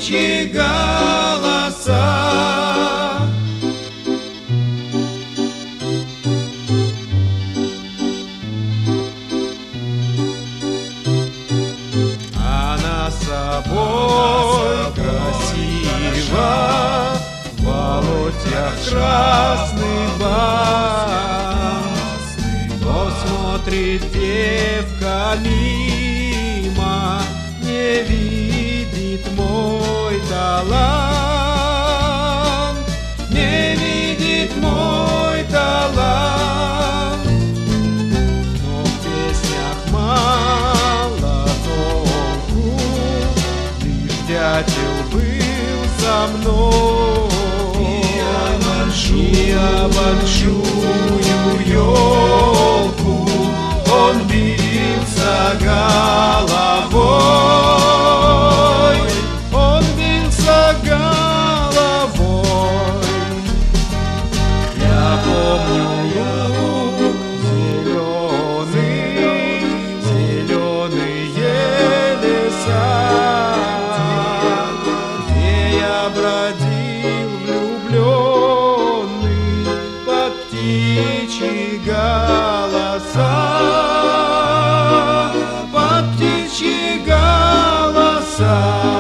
птичьи голоса. Она собой красива, в волосях красный бант. Кто смотрит девка мимо, не видит мой талант, не видит мой талант. Но в песнях мало толку, лишь дятел был со мной. И большую елку он бился головой, он бился головой. Я помню луг зеленый, зеленые леса, где я бродил влюбленный под птичьи голоса, под птичьи голоса.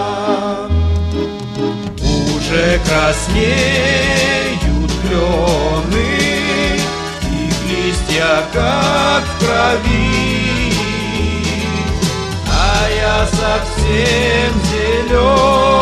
Уже краснеют клены, их листья как в крови, а я совсем зелен.